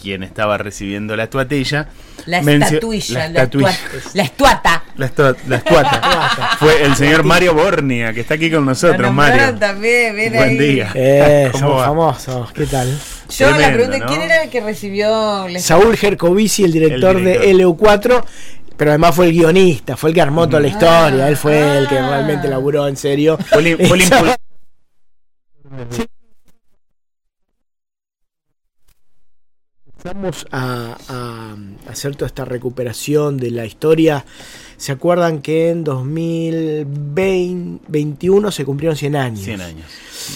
quien estaba recibiendo la estatuilla. La estuata. Fue el señor Mario Bornia, que está aquí con nosotros, Mario. También, buen día. Somos famosos, ¿qué tal? Yo la pregunta, ¿no? ¿Quién era el que recibió? Saúl Gercovici, el director de LU4, pero además fue el guionista, fue el que armó toda la historia, él fue el que realmente laburó en serio. Vamos a hacer toda esta recuperación de la historia. ¿Se acuerdan que en 2021 se cumplieron 100 años? 100 años.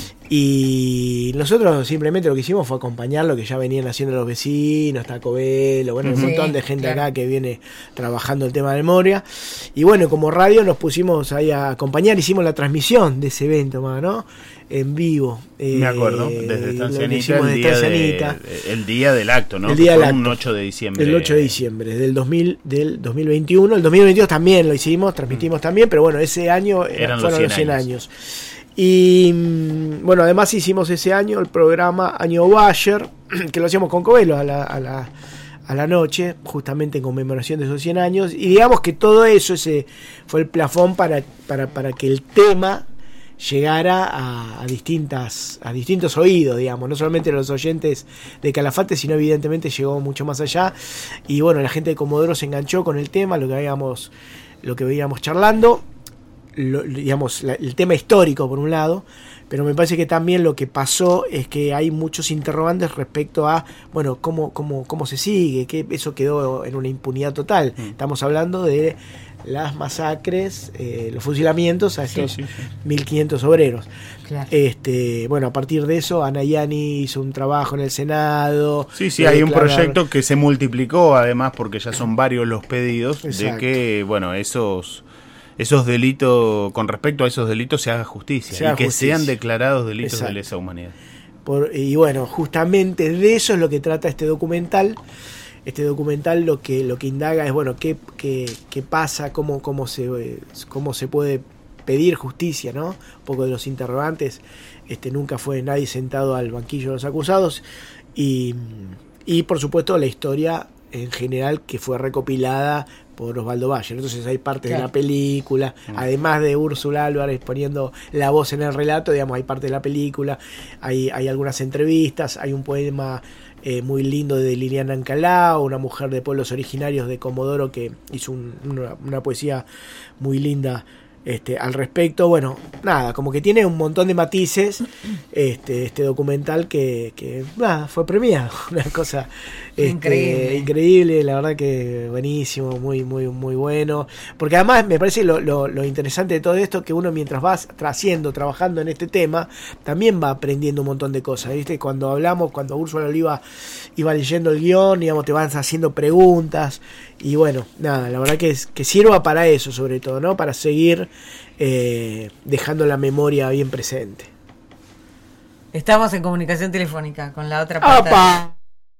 Y nosotros simplemente lo que hicimos fue acompañar lo que ya venían haciendo los vecinos, Taco Belo, bueno, un montón de gente acá que viene trabajando el tema de memoria. Y bueno, como radio nos pusimos ahí a acompañar, hicimos la transmisión de ese evento, ¿no? En vivo. Me acuerdo, desde Estancianita, el día del acto, ¿no? El día del acto. Un 8 de diciembre. El 8 de diciembre del 2021. El 2022 también lo hicimos, transmitimos también, pero bueno, ese año fueron los 100 años. Y bueno, además hicimos ese año el programa Año Bayer, que lo hacíamos con Covelo a la noche, justamente en conmemoración de esos 100 años. Y digamos que todo eso, ese fue el plafón para que el tema llegara a distintos oídos, digamos, no solamente a los oyentes de Calafate, sino evidentemente llegó mucho más allá. Y bueno, la gente de Comodoro se enganchó con el tema, lo que veíamos charlando. Digamos, el tema histórico por un lado, pero me parece que también lo que pasó es que hay muchos interrogantes respecto a, bueno, cómo se sigue, que eso quedó en una impunidad total. Estamos hablando de las masacres, los fusilamientos a estos 1.500 obreros. Claro. Bueno, a partir de eso, Ana Yani hizo un trabajo en el Senado. Sí, hay un proyecto que se multiplicó, además, porque ya son varios los pedidos. Exacto. De que, bueno, esos delitos, con respecto a esos delitos, se haga justicia que sean declarados delitos. Exacto. De lesa humanidad. Y bueno, justamente de eso es lo que trata este documental. Este documental lo que indaga es, bueno, qué pasa, cómo se puede pedir justicia, ¿no? Un poco de los interrogantes. Nunca fue nadie sentado al banquillo de los acusados. Y por supuesto la historia en general que fue recopilada por Osvaldo Bayer. Entonces hay partes de la película, además de Úrsula Álvarez poniendo la voz en el relato, digamos, hay parte de la película, hay algunas entrevistas, hay un poema muy lindo de Liliana Ancalao, una mujer de pueblos originarios de Comodoro que hizo una poesía muy linda al respecto. Bueno, nada, como que tiene un montón de matices este documental que nada, fue premiado, una cosa increíble, la verdad que buenísimo, muy muy muy bueno, porque además me parece lo interesante de todo esto, que uno mientras vas trabajando en este tema, también va aprendiendo un montón de cosas, ¿viste? Cuando Úrsula Oliva iba leyendo el guión, digamos, te van haciendo preguntas, y bueno, nada, la verdad que sirva para eso, sobre todo, ¿no? Para seguir dejando la memoria bien presente. Estamos en comunicación telefónica con la otra parte. ¡Opa!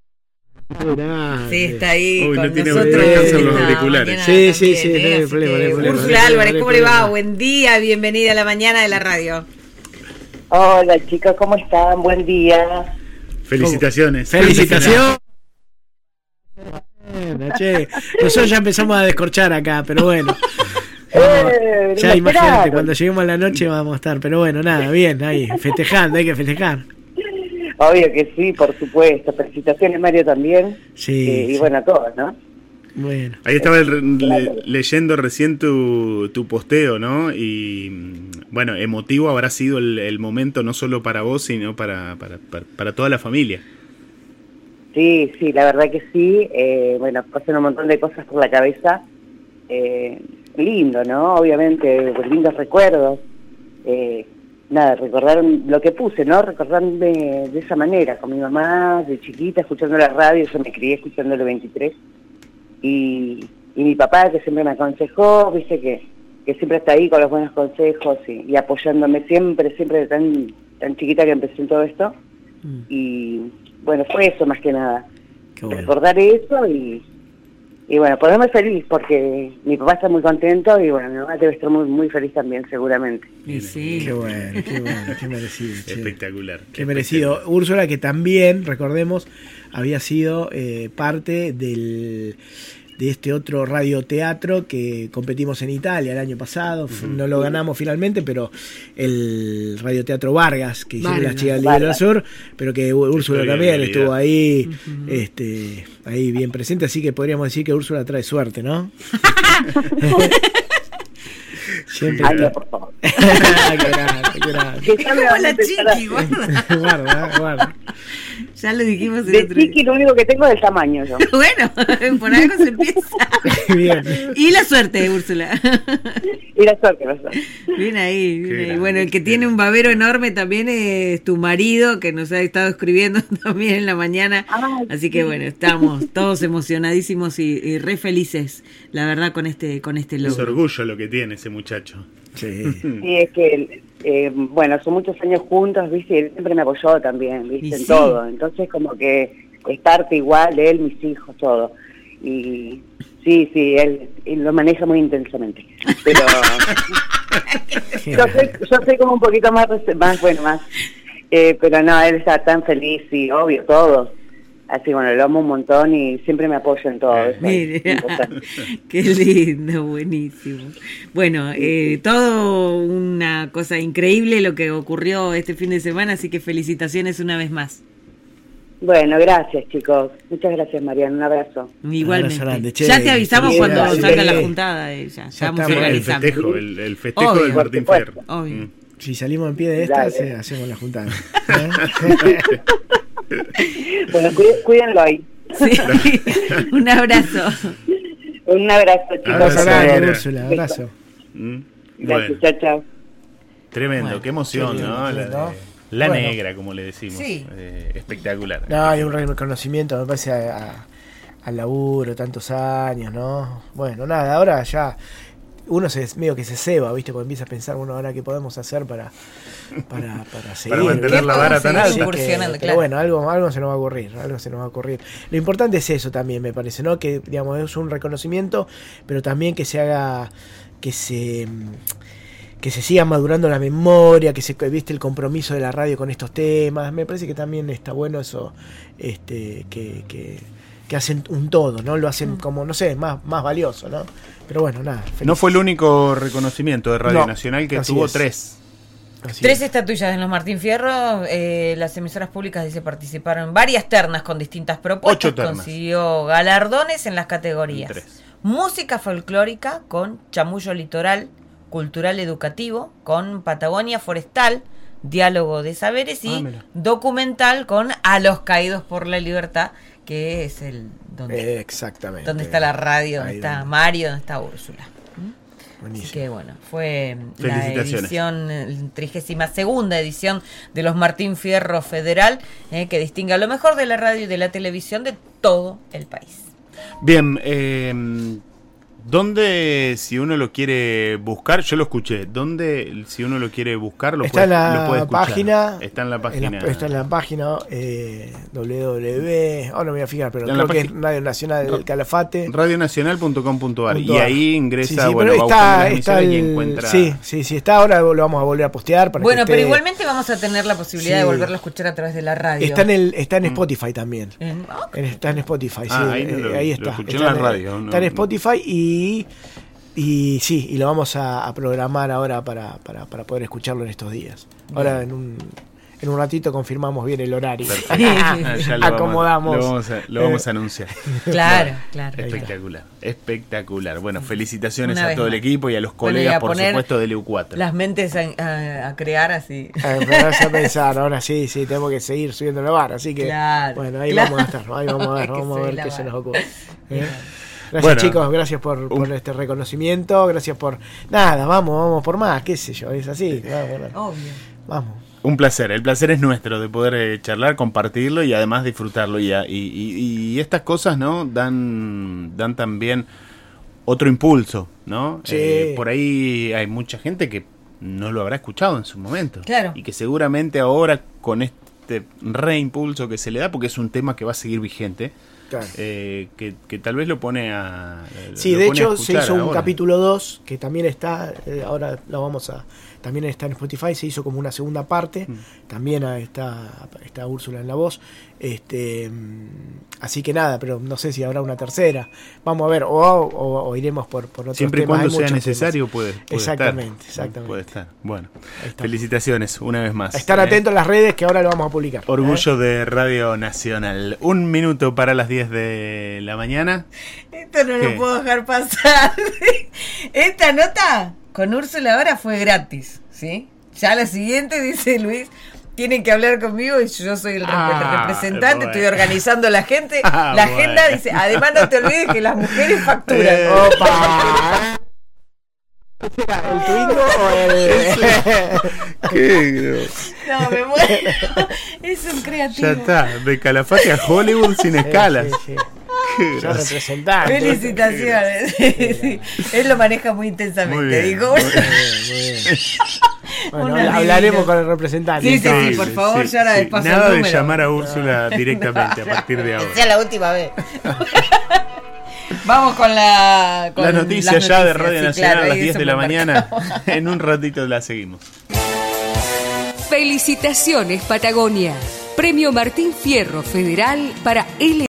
Sí, está ahí. Uy, con no tiene nosotros. los auriculares. Sí, no hay problema. Úrsula Álvarez, ¿cómo le va? Buen día, bienvenida a la mañana de la radio. Hola chicos, ¿cómo están? Buen día. Felicitaciones. ¡Felicitaciones! Che, nosotros ya empezamos a descorchar acá, pero bueno. Ya imagínate, cuando lleguemos a la noche vamos a estar, pero bueno, nada, bien, ahí, festejando, hay que festejar. Obvio que sí, por supuesto. Felicitaciones, Mario, también. Sí. Y bueno, a todos, ¿no? Bueno. Ahí estaba leyendo recién tu posteo, ¿no? Y bueno, emotivo habrá sido el momento, no solo para vos, sino para toda la familia. Sí, la verdad que sí. Bueno, pasan un montón de cosas por la cabeza. Lindo, ¿no? Obviamente, lindos recuerdos. Nada, recordar lo que puse, ¿no? Recordarme de esa manera, con mi mamá, de chiquita, escuchando la radio. Yo me crié escuchando el 23. Y mi papá, que siempre me aconsejó, viste, que siempre está ahí con los buenos consejos y apoyándome siempre tan chiquita que empecé en todo esto. Y bueno, fue eso más que nada. Qué bueno. Recordar eso Y bueno, ponerme feliz porque mi papá está muy contento y bueno, mi mamá debe estar muy, muy feliz también, seguramente. Y sí. Qué bueno, qué merecido. Che. Espectacular. Qué merecido. Úrsula, que también, recordemos, había sido parte de este otro radioteatro que competimos en Italia el año pasado. No lo ganamos finalmente, pero el radioteatro Vargas, que hicieron las chicas del Libro del Sur, pero que Úrsula también estuvo ahí, ahí bien presente, así que podríamos decir que Úrsula trae suerte, ¿no? Siempre Ay, está. no, por favor. Qué grande. Que ya me Como van a la empezar a- chiqui, guarda. Ya lo dijimos el De otro día. chiqui lo único que tengo es el tamaño yo. Bueno, por algo se empieza. Bien. Y la suerte, Úrsula. Y la suerte, la suerte. Bien ahí, bien Qué ahí. grande, Bueno, el que qué tiene grande. un babero enorme también es tu marido, que nos ha estado escribiendo también en la mañana. Ay, Así que bueno, estamos todos emocionadísimos y re felices, la verdad, con este Es logro. orgullo lo que tiene ese muchacho. Sí. Sí, es que, bueno, son muchos años juntos, ¿viste? Y él siempre me apoyó también, ¿viste? Y En sí. todo. Entonces, como que es parte igual, él, mis hijos, todo. Y sí, él lo maneja muy intensamente. Pero yo soy como un poquito más, pero no, él está tan feliz y obvio, todos. Así, bueno, lo amo un montón y siempre me apoya en todo. Eso es Mire, importante. qué lindo, buenísimo. Bueno, todo una cosa increíble lo que ocurrió este fin de semana, así que felicitaciones una vez más. Bueno, gracias, chicos. Muchas gracias, Mariana. Un abrazo. Igualmente. Abrazo grande, che. Ya te avisamos Sí, cuando sí. salga la juntada. Ya estamos. estamos El organizando. festejo, el festejo Obvio. del Martín Por Fierro. supuesto. Obvio. Si salimos en pie de esta, Dale. hacemos la juntada. Bueno, cuídenlo ahí. Sí. Un abrazo. Un abrazo, chicos. Abrazo grande, Abrazo. Úrsula, abrazo. Mm. Gracias, Bueno, chao. tremendo, Bueno, qué emoción, qué lindo, ¿no? qué La, lindo. la Bueno. negra, como le decimos. Sí. Espectacular. No, hay un reconocimiento, me parece, al laburo, tantos años, ¿no? Bueno, nada, ahora ya uno medio que se ceba, ¿viste? Cuando empieza a pensar, bueno, ahora qué podemos hacer para seguir. mantener la ¿Qué vara podemos tan seguir alta. incursionando? Pero Claro. bueno, algo se nos va a ocurrir, Lo importante es eso también, me parece, ¿no? Que, digamos, es un reconocimiento, pero también que se haga, que se siga madurando la memoria, viste el compromiso de la radio con estos temas. Me parece que también está bueno eso, que hacen un todo, ¿no? Lo hacen como, no sé, más valioso, ¿no? Pero bueno, nada. No fue el único reconocimiento de Radio No, Nacional, que así tuvo es. 3. Así 3 es. estatuillas en los Martín Fierro. Las emisoras públicas dice participaron en varias ternas con distintas propuestas. 8 ternas. Consiguió galardones en las categorías: 3. música folclórica con Chamullo Litoral, cultural educativo con Patagonia Forestal, diálogo de saberes y mira. documental con A los caídos por la libertad, que es el donde Exactamente. está la radio, donde Ahí está donde- Mario, donde está Úrsula. Así Buenísimo. que bueno, fue la Felicitaciones. edición, 32ª edición de los Martín Fierro Federal, que distingue a lo mejor de la radio y de la televisión de todo el país. Bien, ¿dónde, si uno lo quiere buscar? Yo lo escuché. ¿Dónde, si uno lo quiere buscar, lo Está en puede la escuchar? página. Está en la página. Está en la página www. No me voy a fijar, pero Está en la creo que es página- Radio Nacional del Calafate. Radionacional.com.ar y ahí ingresa, Sí, bueno, pero va buscando las está emisoras y el- encuentra. sí, está. Ahora lo vamos a volver a postear. Para Bueno, que pero esté- igualmente vamos a tener la posibilidad Sí. de volverlo a escuchar a través de la radio. Está en Spotify también. Está en Spotify, sí. Ah, ahí no lo- ahí lo está. escuché Está en la radio, Está en no- Spotify y sí, y lo vamos a programar ahora para poder escucharlo en estos días. Ahora en un ratito confirmamos bien el horario. Ya lo Acomodamos. lo vamos a anunciar. Claro, claro. Espectacular, espectacular. Bueno, felicitaciones Una a vez todo el más. equipo y a los Bueno, y colegas, a por poner supuesto, del EU4. Las mentes a crear así. Empezás a pensar, ahora sí, tenemos que seguir subiendo la barra, así que Claro, bueno, ahí claro. vamos a estar, ahí vamos a ver, Hay que vamos a ver subir la qué se barra. nos ocurre. ¿Eh? Gracias Bueno, chicos, gracias por este reconocimiento, gracias por nada, vamos por más, qué sé yo, es así, Obvio. vamos. Un placer, el placer es nuestro de poder charlar, compartirlo y además disfrutarlo. Y estas cosas, ¿no? Dan también otro impulso, ¿no? Sí. Por ahí hay mucha gente que no lo habrá escuchado en su momento. Claro. Y que seguramente ahora con este reimpulso que se le da, porque es un tema que va a seguir vigente, Claro. Que tal vez lo pone a... Sí, de hecho se hizo un capítulo 2 que también está, ahora lo vamos a... También está en Spotify, se hizo como una segunda parte, también está Úrsula en la voz, así que nada, pero no sé si habrá una tercera, vamos a ver, o iremos por otros siempre temas. Siempre y cuando sea necesario puede exactamente, estar. Exactamente. Puede estar. Bueno, felicitaciones una vez más. Estar atentos a las redes que ahora lo vamos a publicar. Orgullo de Radio Nacional. 1 minuto para las 10 de la mañana. Esto no lo puedo dejar pasar. Esta nota con Úrsula ahora fue gratis, ¿sí? Ya la siguiente, dice Luis, tienen que hablar conmigo y yo soy el representante, bueno. Estoy organizando la gente. La agenda dice, además no te olvides que las mujeres facturan. ¡Opa! ¿El Twingo o el...? ¡Qué no, me muero! Es un creativo. Ya está, de Calafate a Hollywood sin escalas. Sí. Yo representante. Felicitaciones. Sí. Él lo maneja muy intensamente. Muy bien, digo. Muy bien. Bueno, hablaremos con el representante. Sí, por favor, ya ahora les paso nada el número. De llamar a Úrsula directamente a partir de ahora. Sea la última vez. Vamos con la noticia ya de Radio Nacional a las 10 de la mañana. En un ratito la seguimos. Felicitaciones, Patagonia. Premio Martín Fierro Federal para L.